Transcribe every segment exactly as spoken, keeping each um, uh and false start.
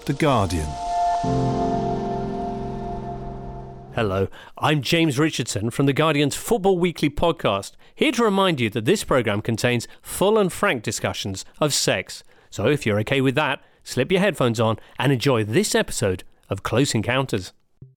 The Guardian. Hello, I'm James Richardson from The Guardian's Football Weekly podcast, here to remind you that this programme contains full and frank discussions of sex. So if you're okay with that, slip your headphones on and enjoy this episode of Close Encounters.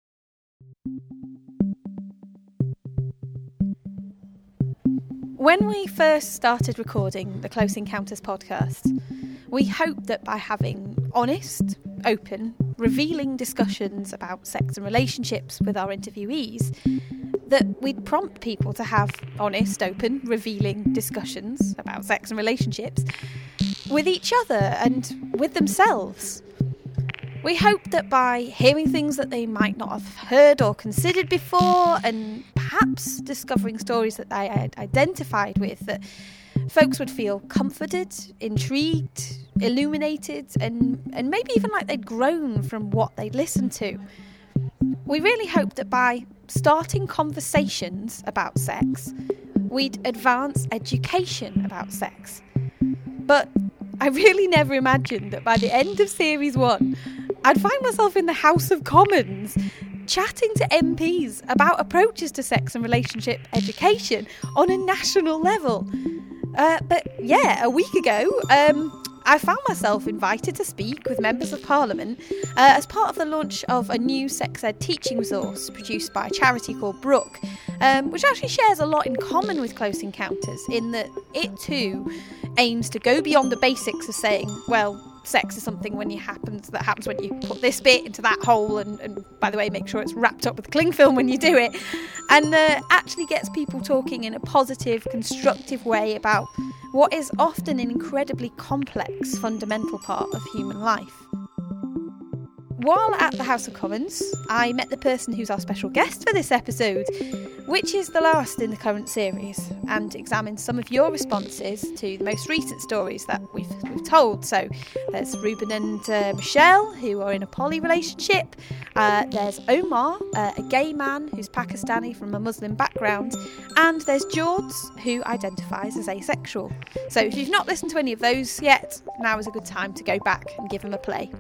When we first started recording the Close Encounters podcast, we hoped that by having honest, open, revealing discussions about sex and relationships with our interviewees, that we'd prompt people to have honest, open, revealing discussions about sex and relationships with each other and with themselves. We hoped that by hearing things that they might not have heard or considered before, and perhaps discovering stories that they had identified with, that folks would feel comforted, intrigued, illuminated, and, and maybe even like they'd grown from what they'd listened to. We really hoped that by starting conversations about sex, we'd advance education about sex. But I really never imagined that by the end of series one, I'd find myself in the House of Commons chatting to M Ps about approaches to sex and relationship education on a national level. Uh, but yeah, a week ago, um, I found myself invited to speak with members of Parliament uh, as part of the launch of a new sex ed teaching resource produced by a charity called Brook, um, which actually shares a lot in common with Close Encounters in that it too aims to go beyond the basics of saying, well, sex is something when you happens that happens when you put this bit into that hole, and, and by the way, make sure it's wrapped up with cling film when you do it, and uh, actually gets people talking in a positive, constructive way about what is often an incredibly complex, fundamental part of human life. While at the House of Commons, I met the person who's our special guest for this episode, which is the last in the current series, and examined some of your responses to the most recent stories that we've, we've told. So there's Ruben and uh, Michelle, who are in a poly relationship. Uh, there's Omar, uh, a gay man who's Pakistani from a Muslim background. And there's George, who identifies as asexual. So if you've not listened to any of those yet, now is a good time to go back and give them a play.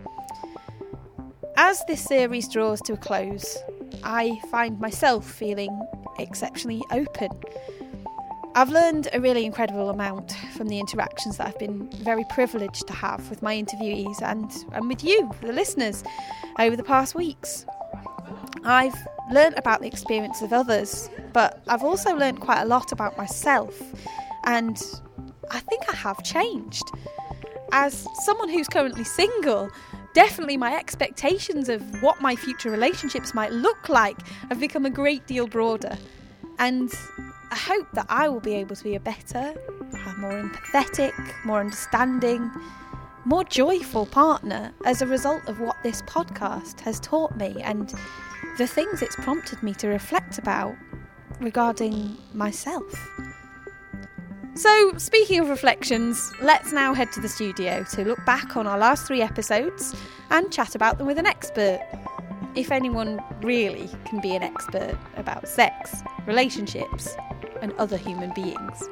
As this series draws to a close, I find myself feeling exceptionally open. I've learned a really incredible amount from the interactions that I've been very privileged to have with my interviewees and, and with you, the listeners, over the past weeks. I've learnt about the experience of others, but I've also learnt quite a lot about myself, and I think I have changed. As someone who's currently single, definitely my expectations of what my future relationships might look like have become a great deal broader. And I hope that I will be able to be a better, a more empathetic, more understanding, more joyful partner as a result of what this podcast has taught me and the things it's prompted me to reflect about regarding myself. So, speaking of reflections, let's now head to the studio to look back on our last three episodes and chat about them with an expert. If anyone really can be an expert about sex, relationships, and other human beings.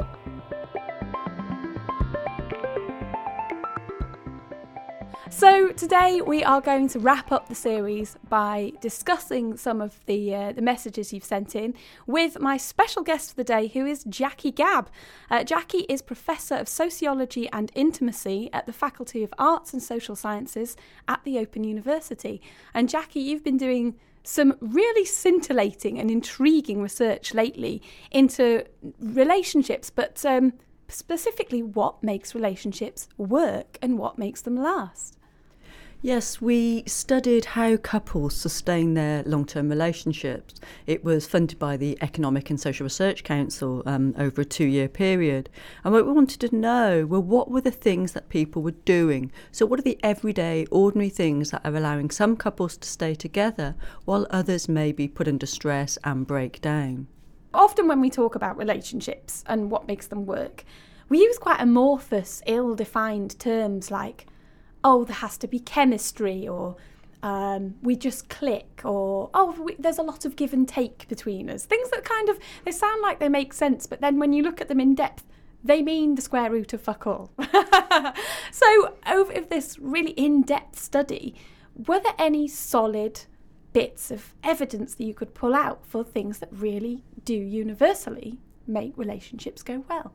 So today we are going to wrap up the series by discussing some of the uh, the messages you've sent in with my special guest for the day, who is Jackie Gabb. Uh, Jackie is Professor of Sociology and Intimacy at the Faculty of Arts and Social Sciences at the Open University. And Jackie, you've been doing some really scintillating and intriguing research lately into relationships, but um, specifically what makes relationships work and what makes them last. Yes, we studied how couples sustain their long-term relationships. It was funded by the Economic and Social Research Council um, over a two-year period. And what we wanted to know were what were the things that people were doing. So what are the everyday, ordinary things that are allowing some couples to stay together while others may be put under stress and break down? Often when we talk about relationships and what makes them work, we use quite amorphous, ill-defined terms like, oh, there has to be chemistry, or um, we just click, or, oh, we, there's a lot of give and take between us. Things that kind of, they sound like they make sense, but then when you look at them in depth, they mean the square root of fuck all. So over this really in-depth study, were there any solid bits of evidence that you could pull out for things that really do universally make relationships go well?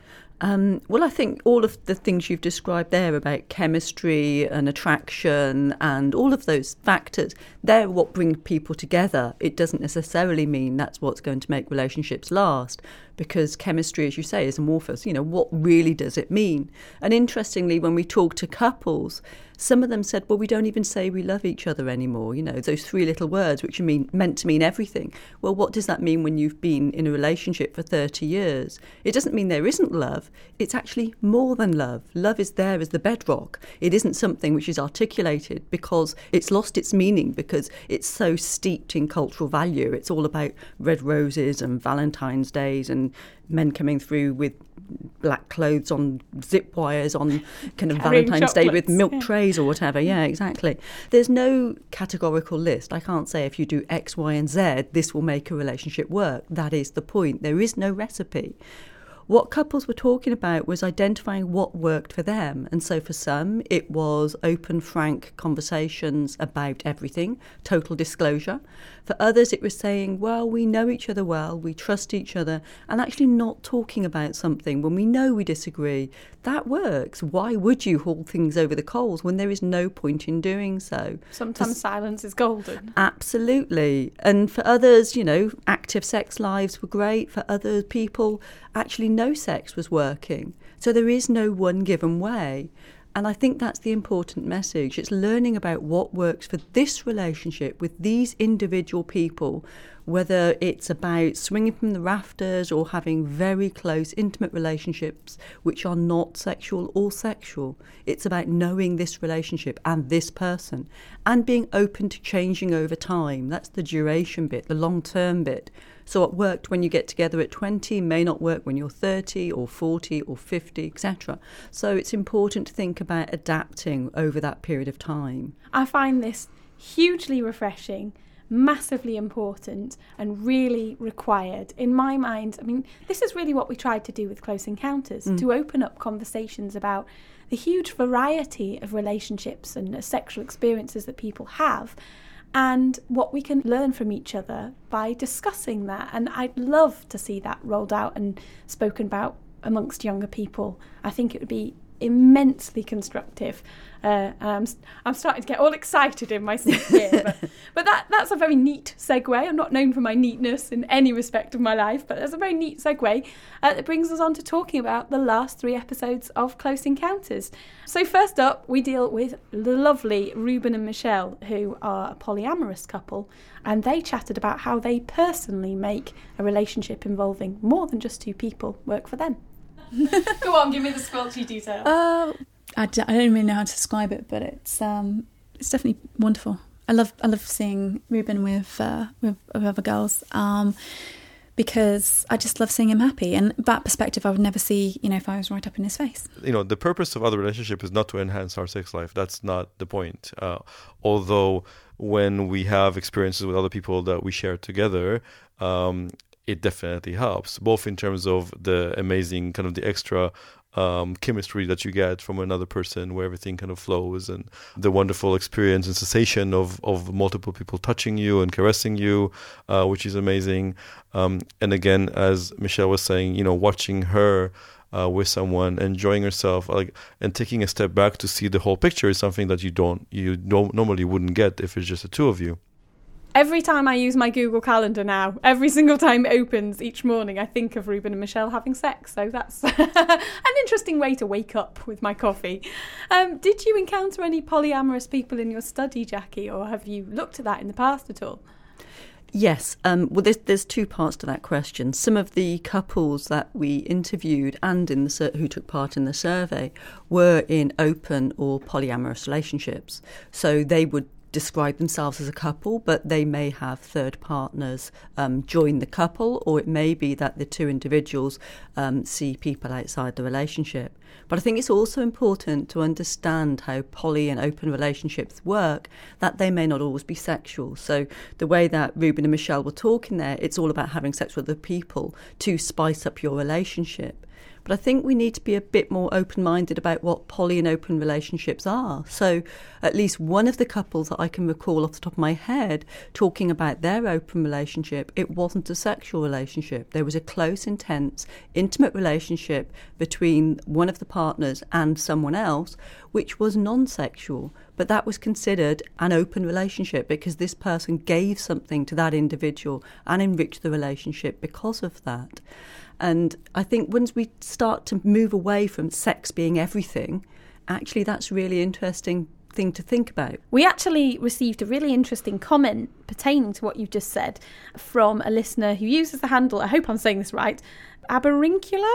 Um, well, I think all of the things you've described there about chemistry and attraction and all of those factors, they're what bring people together. It doesn't necessarily mean that's what's going to make relationships last, because chemistry, as you say, is amorphous. You know, what really does it mean? And interestingly, when we talk to couples, some of them said, well, we don't even say we love each other anymore. You know, those three little words, which are mean, meant to mean everything. Well, what does that mean when you've been in a relationship for thirty years? It doesn't mean there isn't love. It's actually more than love. Love is there as the bedrock. It isn't something which is articulated because it's lost its meaning, because it's so steeped in cultural value. It's all about red roses and Valentine's Days and men coming through with black clothes on zip wires on kind of Carrying Valentine's Day with chocolates, milk yeah. trays or whatever. Yeah, exactly. There's no categorical list. I can't say if you do X, Y and Z, this will make a relationship work. That is the point. There is no recipe. What couples were talking about was identifying what worked for them. And so for some, it was open, frank conversations about everything, total disclosure. For others, it was saying, well, we know each other well, we trust each other, and actually not talking about something when we know we disagree. That works. Why would you haul things over the coals when there is no point in doing so? Sometimes silence is golden. Absolutely. And for others, you know, active sex lives were great. For other people, actually no sex was working. So there is no one given way. And I think that's the important message. It's learning about what works for this relationship with these individual people, whether it's about swinging from the rafters or having very close, intimate relationships which are not sexual or sexual. It's about knowing this relationship and this person and being open to changing over time. That's the duration bit, the long-term bit. So what worked when you get together at twenty may not work when you're thirty or forty or fifty, et cetera. So it's important to think about adapting over that period of time. I find this hugely refreshing, massively important and really required. In my mind, I mean, this is really what we tried to do with Close Encounters, mm. to open up conversations about the huge variety of relationships and sexual experiences that people have, and what we can learn from each other by discussing that. And I'd love to see that rolled out and spoken about amongst younger people. I think it would be immensely constructive. Uh, and I'm, I'm starting to get all excited in my seat here. But, but that, that's a very neat segue. I'm not known for my neatness in any respect of my life, but that's a very neat segue uh, that brings us on to talking about the last three episodes of Close Encounters. So first up, we deal with the lovely Ruben and Michelle, who are a polyamorous couple, and they chatted about how they personally make a relationship involving more than just two people work for them. Go on, give me the squelchy details. Uh, I, d- I don't really know how to describe it, but it's um, it's definitely wonderful. I love I love seeing Ruben with uh, with, with other girls um, because I just love seeing him happy. And that perspective I would never see, you know, if I was right up in his face. You know, the purpose of other relationship is not to enhance our sex life. That's not the point. Uh, although when we have experiences with other people that we share together, um, it definitely helps, both in terms of the amazing kind of the extra um, chemistry that you get from another person where everything kind of flows, and the wonderful experience and sensation of, of multiple people touching you and caressing you, uh, which is amazing. Um, and again, as Michelle was saying, you know, watching her uh, with someone, enjoying herself, like, and taking a step back to see the whole picture is something that you don't, you don't normally wouldn't get if it's just the two of you. Every time I use my Google Calendar now, every single time it opens each morning, I think of Ruben and Michelle having sex. So that's an interesting way to wake up with my coffee. Um, did you encounter any polyamorous people in your study, Jackie, or have you looked at that in the past at all? Yes. Um, well, there's, there's two parts to that question. Some of the couples that we interviewed and in the who took part in the survey were in open or polyamorous relationships. So they would describe themselves as a couple, but they may have third partners um, join the couple, or it may be that the two individuals um, see people outside the relationship. But I think it's also important to understand how poly and open relationships work, that they may not always be sexual. So the way that Ruben and Michelle were talking there, it's all about having sex with other people to spice up your relationship. But I think we need to be a bit more open-minded about what poly and open relationships are. So at least one of the couples that I can recall off the top of my head talking about their open relationship, it wasn't a sexual relationship. There was a close, intense, intimate relationship between one of the partners and someone else, which was non-sexual. But that was considered an open relationship because this person gave something to that individual and enriched the relationship because of that. And I think once we start to move away from sex being everything, actually that's a really interesting thing to think about. We actually received a really interesting comment pertaining to what you've just said from a listener who uses the handle, I hope I'm saying this right, Aberincula.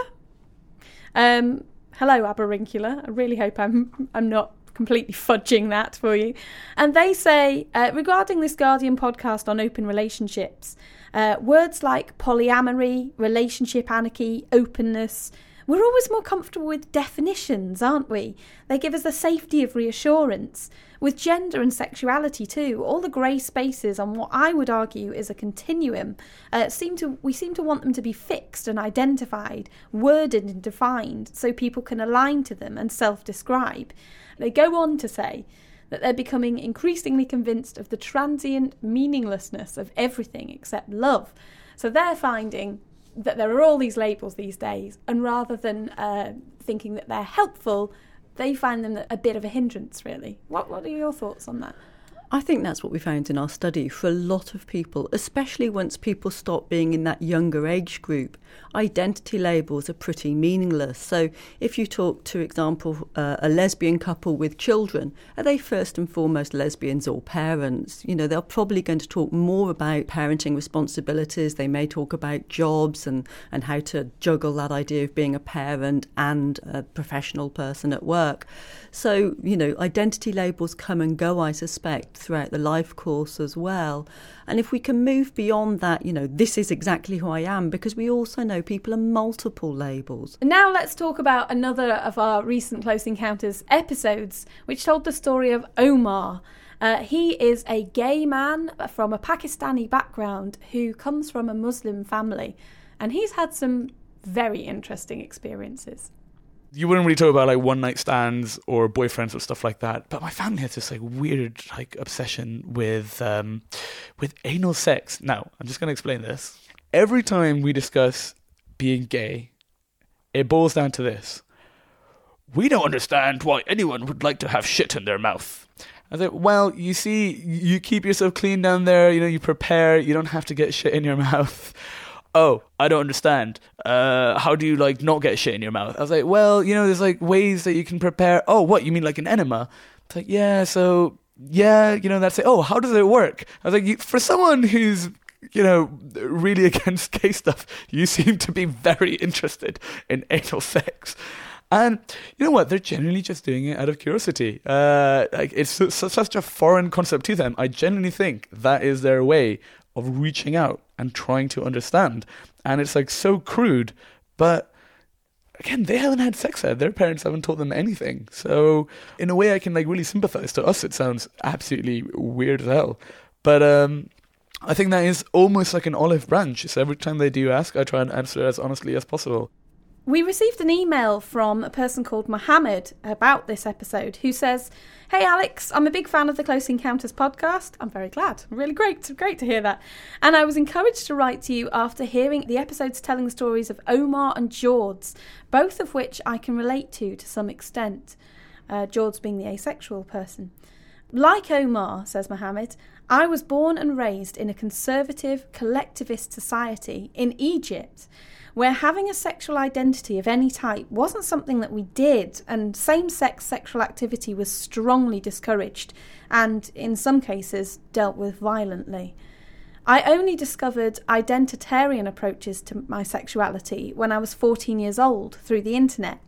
Um, hello, Aberincula. I really hope I'm I'm not completely fudging that for you. And they say, uh, regarding this Guardian podcast on open relationships, uh, words like polyamory, relationship anarchy, openness, we're always more comfortable with definitions, aren't we? They give us the safety of reassurance. With gender and sexuality too, all the grey spaces on what I would argue is a continuum, uh, seem to we seem to want them to be fixed and identified, worded and defined, so people can align to them and self-describe. They go on to say that they're becoming increasingly convinced of the transient meaninglessness of everything except love. So they're finding that there are all these labels these days, and rather than uh, thinking that they're helpful, they find them a bit of a hindrance, really. What, what are your thoughts on that? I think that's what we found in our study for a lot of people, especially once people stop being in that younger age group. Identity labels are pretty meaningless. So if you talk to, example, uh, a lesbian couple with children, are they first and foremost lesbians or parents? You know, they're probably going to talk more about parenting responsibilities. They may talk about jobs and, and how to juggle that idea of being a parent and a professional person at work. So, you know, identity labels come and go, I suspect, throughout the life course as well. And if we can move beyond that, you know, this is exactly who I am, because we also know people are multiple labels. Now let's talk about another of our recent Close Encounters episodes, which told the story of Omar. Uh, he is a gay man from a Pakistani background who comes from a Muslim family, and he's had some very interesting experiences. You wouldn't really talk about like one night stands or boyfriends or stuff like that, but my family has this like weird like obsession with um, with anal sex. Now, I'm just going to explain this. Every time we discuss being gay, it boils down to this: we don't understand why anyone would like to have shit in their mouth. I was like, well, you see, you keep yourself clean down there. You know, you prepare. You don't have to get shit in your mouth. Oh, I don't understand. Uh, how do you, like, not get shit in your mouth? I was like, well, you know, there's, like, ways that you can prepare. Oh, what, you mean like an enema? It's like, yeah, so, yeah, you know, that's it. Oh, how does it work? I was like, you, for someone who's, you know, really against gay stuff, you seem to be very interested in anal sex. And you know what? They're genuinely just doing it out of curiosity. Uh, like, it's su- such a foreign concept to them. I genuinely think that is their way of reaching out and trying to understand. And it's like so crude, but again, they haven't had sex ed. Their parents haven't taught them anything. So in a way I can like really sympathize. To us it sounds absolutely weird as hell. But um, I think that is almost like an olive branch. So every time they do ask, I try and answer as honestly as possible. We received an email from a person called Mohammed about this episode who says, "Hey Alex, I'm a big fan of the Close Encounters podcast." I'm very glad. Really great, great to hear that. "And I was encouraged to write to you after hearing the episodes telling the stories of Omar and George, both of which I can relate to to some extent." Uh, George being the asexual person. "Like Omar," says Mohammed, "I was born and raised in a conservative, collectivist society in Egypt, where having a sexual identity of any type wasn't something that we did, and same-sex sexual activity was strongly discouraged and, in some cases, dealt with violently. I only discovered identitarian approaches to my sexuality when I was fourteen years old through the internet.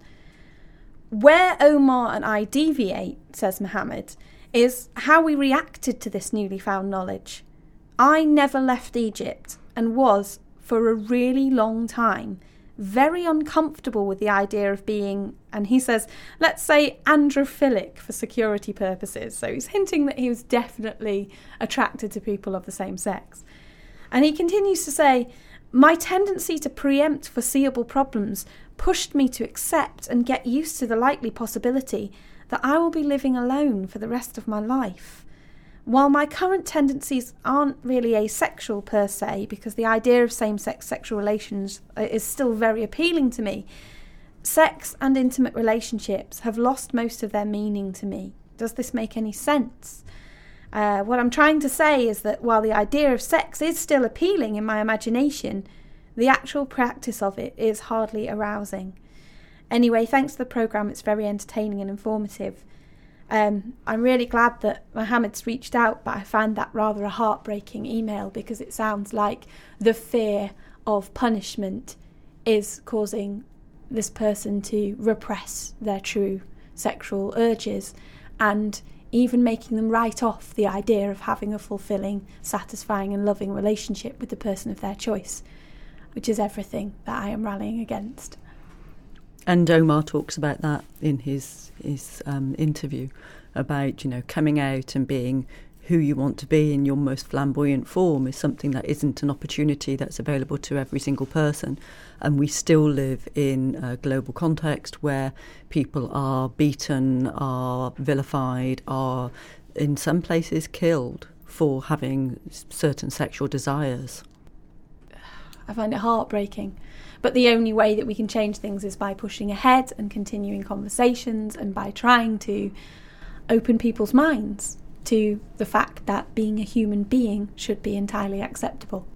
Where Omar and I deviate," says Mohammed, "is how we reacted to this newly found knowledge. I never left Egypt and was, for a really long time, very uncomfortable with the idea of being," and he says, let's say androphilic for security purposes. So he's hinting that he was definitely attracted to people of the same sex. And he continues to say, My tendency to preempt foreseeable problems pushed me to accept and get used to the likely possibility that I will be living alone for the rest of my life. While my current tendencies aren't really asexual per se, because the idea of same-sex sexual relations is still very appealing to me, sex and intimate relationships have lost most of their meaning to me. Does this make any sense? Uh, what I'm trying to say is that while the idea of sex is still appealing in my imagination, the actual practice of it is hardly arousing. Anyway, thanks to the programme, it's very entertaining and informative. Um, I'm really glad that Mohammed's reached out, but I found that rather a heartbreaking email because it sounds like the fear of punishment is causing this person to repress their true sexual urges and even making them write off the idea of having a fulfilling, satisfying and loving relationship with the person of their choice, which is everything that I am rallying against. And Omar talks about that in his his um, interview, about, you know, coming out and being who you want to be in your most flamboyant form is something that isn't an opportunity that's available to every single person. And we still live in a global context where people are beaten, are vilified, are in some places killed for having certain sexual desires. I find it heartbreaking. But the only way that we can change things is by pushing ahead and continuing conversations and by trying to open people's minds to the fact that being a human being should be entirely acceptable.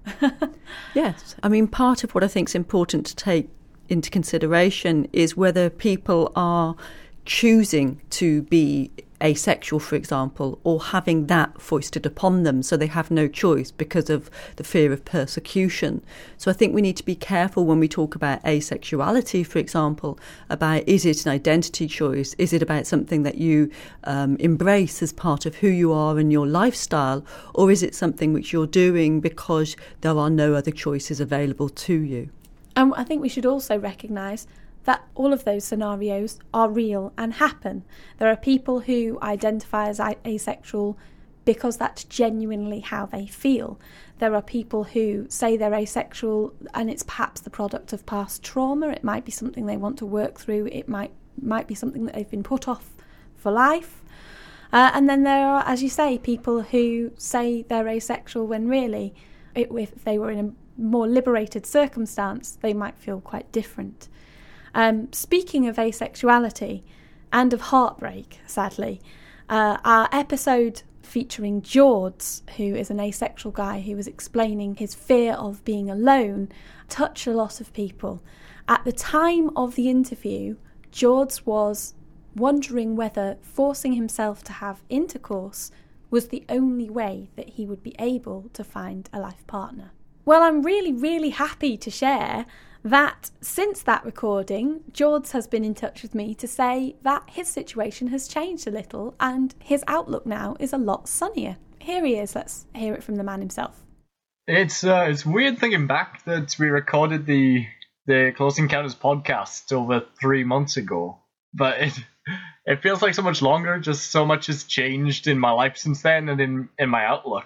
Yes. I mean, part of what I think is important to take into consideration is whether people are choosing to be asexual, for example, or having that foisted upon them so they have no choice because of the fear of persecution. So I think we need to be careful when we talk about asexuality, for example, about is it an identity choice? Is it about something that you um, embrace as part of who you are and your lifestyle? Or is it something which you're doing because there are no other choices available to you? And I think we should also recognise that all of those scenarios are real and happen. There are people who identify as asexual because that's genuinely how they feel. There are people who say they're asexual and it's perhaps the product of past trauma. It might be something they want to work through. It might might be something that they've been put off for life. Uh, and then there are, as you say, people who say they're asexual when really, it, if they were in a more liberated circumstance, they might feel quite different. Um, speaking of asexuality and of heartbreak, sadly, uh, our episode featuring George, who is an asexual guy who was explaining his fear of being alone, touched a lot of people. At the time of the interview, George was wondering whether forcing himself to have intercourse was the only way that he would be able to find a life partner. Well, I'm really, really happy to share that since that recording, George has been in touch with me to say that his situation has changed a little and his outlook now is a lot sunnier. Here he is. Let's hear it from the man himself. It's uh, it's weird thinking back that we recorded the the Close Encounters podcast over three months ago, but it it feels like so much longer. Just so much has changed in my life since then and in, in my outlook.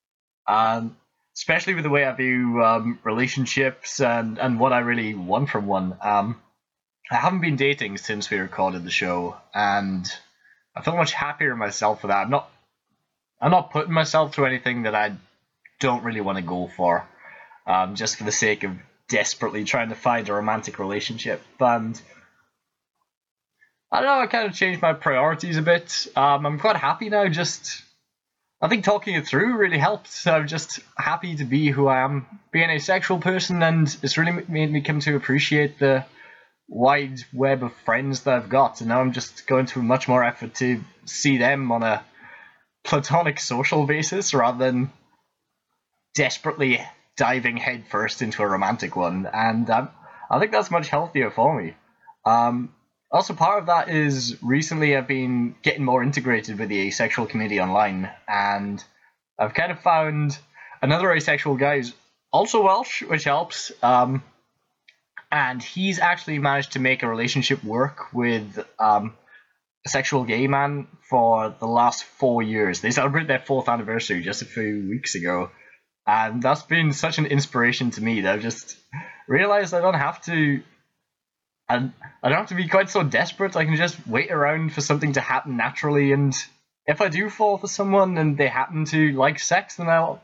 Um. Especially with the way I view um, relationships and, and what I really want from one. Um, I haven't been dating since we recorded the show, and I feel much happier in myself for that. I'm not, I'm not putting myself through anything that I don't really want to go for, um, just for the sake of desperately trying to find a romantic relationship. And I don't know, I kind of changed my priorities a bit. Um, I'm quite happy now, just... I think talking it through really helped. I'm just happy to be who I am, being an asexual person, and it's really made me come to appreciate the wide web of friends that I've got. And now I'm just going through much more effort to see them on a platonic social basis rather than desperately diving headfirst into a romantic one. And um, I think that's much healthier for me. Um, Also, part of that is recently I've been getting more integrated with the asexual community online, and I've kind of found another asexual guy who's also Welsh, which helps, um, and he's actually managed to make a relationship work with um, a sexual gay man for the last four years. They celebrated their fourth anniversary just a few weeks ago, And that's been such an inspiration to me that I've just realized I don't have to I, I don't have to be quite so desperate. I can just wait around for something to happen naturally, and if I do fall for someone and they happen to like sex, then I'll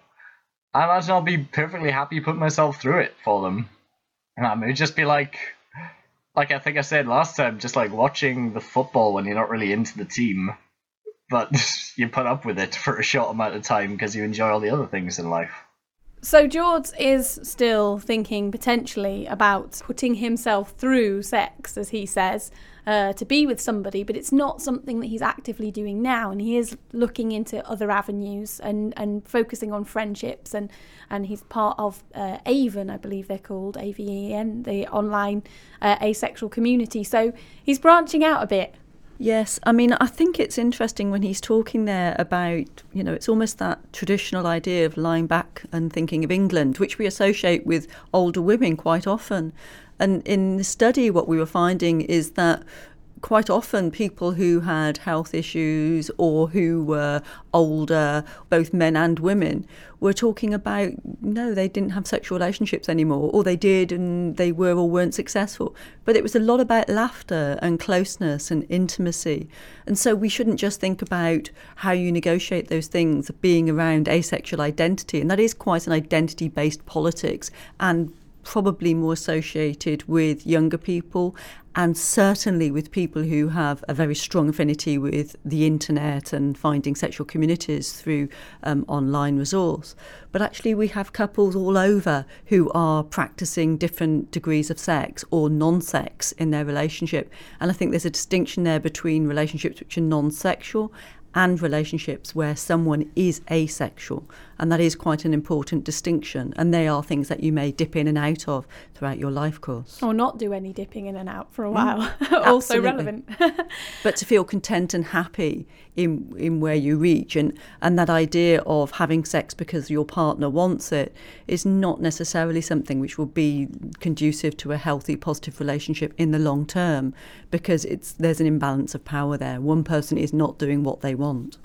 I imagine I'll be perfectly happy putting myself through it for them. And I may just be like like I think I said last time, just like watching the football when you're not really into the team, but you put up with it for a short amount of time because you enjoy all the other things in life. So George is still thinking potentially about putting himself through sex, as he says, uh, to be with somebody, but it's not something that he's actively doing now, and he is looking into other avenues and, and focusing on friendships, and, and he's part of uh, Aven, I believe they're called, A V E N, the online uh, asexual community. So he's branching out a bit. Yes, I mean, I think it's interesting when he's talking there about, you know, it's almost that traditional idea of lying back and thinking of England, which we associate with older women quite often. And in the study, what we were finding is that quite often people who had health issues or who were older, both men and women, were talking about, no, they didn't have sexual relationships anymore, or they did and they were or weren't successful. But it was a lot about laughter and closeness and intimacy. And so we shouldn't just think about how you negotiate those things being around asexual identity. And that is quite an identity-based politics, and probably more associated with younger people, and certainly with people who have a very strong affinity with the internet and finding sexual communities through um, online resource. But actually we have couples all over who are practicing different degrees of sex or non-sex in their relationship. And I think there's a distinction there between relationships which are non-sexual and relationships where someone is asexual. And that is quite an important distinction. And they are things that you may dip in and out of throughout your life course. Or not do any dipping in and out for a while. Mm, also relevant. But to feel content and happy in in where you reach. And, and that idea of having sex because your partner wants it is not necessarily something which will be conducive to a healthy, positive relationship in the long term, because it's there's an imbalance of power there. One person is not doing what they want.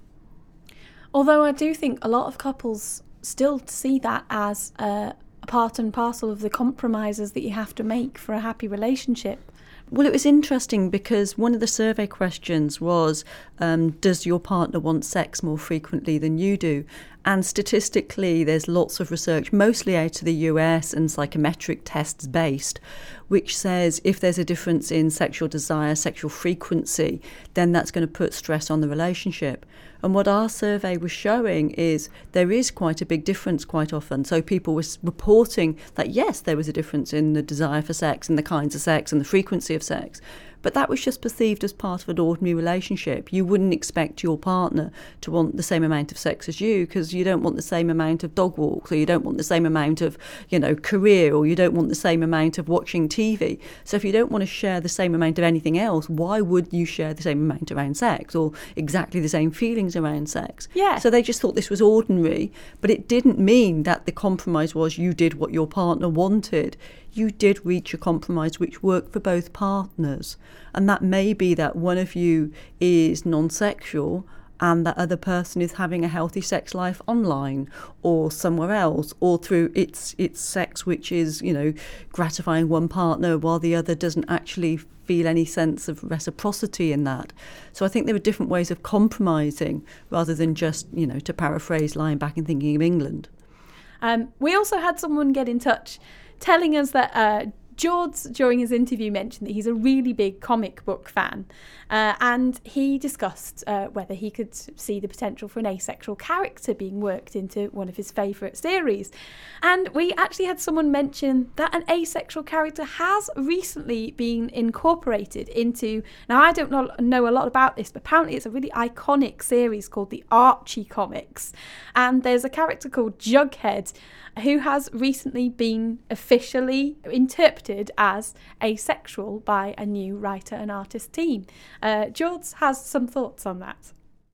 Although I do think a lot of couples still see that as a part and parcel of the compromises that you have to make for a happy relationship. Well, it was interesting because one of the survey questions was, um, does your partner want sex more frequently than you do? And statistically, there's lots of research, mostly out of the U S and psychometric tests based, which says if there's a difference in sexual desire, sexual frequency, then that's going to put stress on the relationship. And what our survey was showing is there is quite a big difference quite often. So people were reporting that, yes, there was a difference in the desire for sex and the kinds of sex and the frequency of sex. But that was just perceived as part of an ordinary relationship. You wouldn't expect your partner to want the same amount of sex as you, because you don't want the same amount of dog walks, or you don't want the same amount of, you know, career, or you don't want the same amount of watching T V. So if you don't want to share the same amount of anything else, why would you share the same amount around sex or exactly the same feelings around sex? Yeah. So they just thought this was ordinary, but it didn't mean that the compromise was you did what your partner wanted. You did reach a compromise which worked for both partners. And that may be that one of you is non-sexual and that other person is having a healthy sex life online or somewhere else, or through its its sex which is, you know, gratifying one partner while the other doesn't actually feel any sense of reciprocity in that. So I think there are different ways of compromising rather than just, you know, to paraphrase, lying back and thinking of England. Um, we also had someone get in touch telling us that uh, George, during his interview, mentioned that he's a really big comic book fan, uh, and he discussed uh, whether he could see the potential for an asexual character being worked into one of his favourite series. And we actually had someone mention that an asexual character has recently been incorporated into, now I don't know, know a lot about this, but apparently it's a really iconic series called the Archie comics, and there's a character called Jughead who has recently been officially interpreted as asexual by a new writer and artist team. Uh, George has some thoughts on that.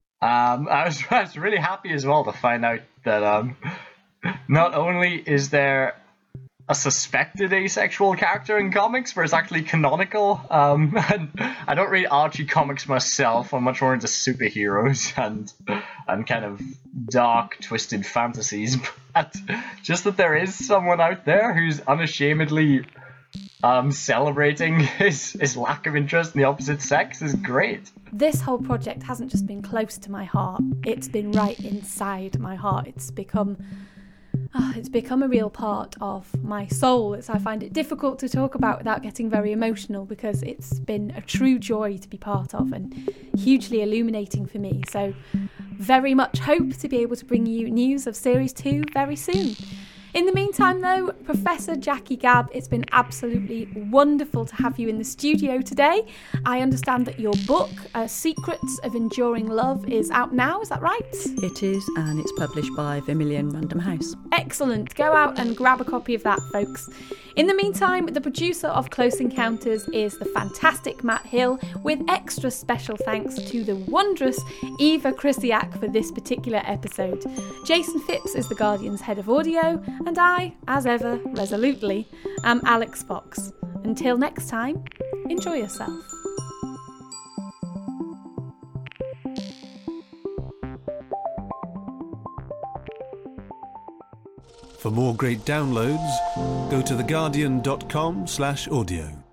Um, I was, I was really happy as well to find out that um, not only is there a suspected asexual character in comics where it's actually canonical. Um, and I don't read Archie comics myself. I'm much more into superheroes and and kind of dark, twisted fantasies. But just that there is someone out there who's unashamedly um, celebrating his, his lack of interest in the opposite sex is great. This whole project hasn't just been close to my heart. It's been right inside my heart. It's become... Oh, it's become a real part of my soul. It's, I find it difficult to talk about without getting very emotional because it's been a true joy to be part of and hugely illuminating for me. So very much hope to be able to bring you news of Series two very soon. In the meantime, though, Professor Jackie Gabb, it's been absolutely wonderful to have you in the studio today. I understand that your book, uh, Secrets of Enduring Love, is out now, is that right? It is, and it's published by Vermilion Random House. Excellent. Go out and grab a copy of that, folks. In the meantime, the producer of Close Encounters is the fantastic Matt Hill, with extra special thanks to the wondrous Eva Krysiak for this particular episode. Jason Phipps is The Guardian's head of audio, and I, as ever, resolutely, am Alex Fox. Until next time, enjoy yourself. For more great downloads, go to theguardian dot com slash audio.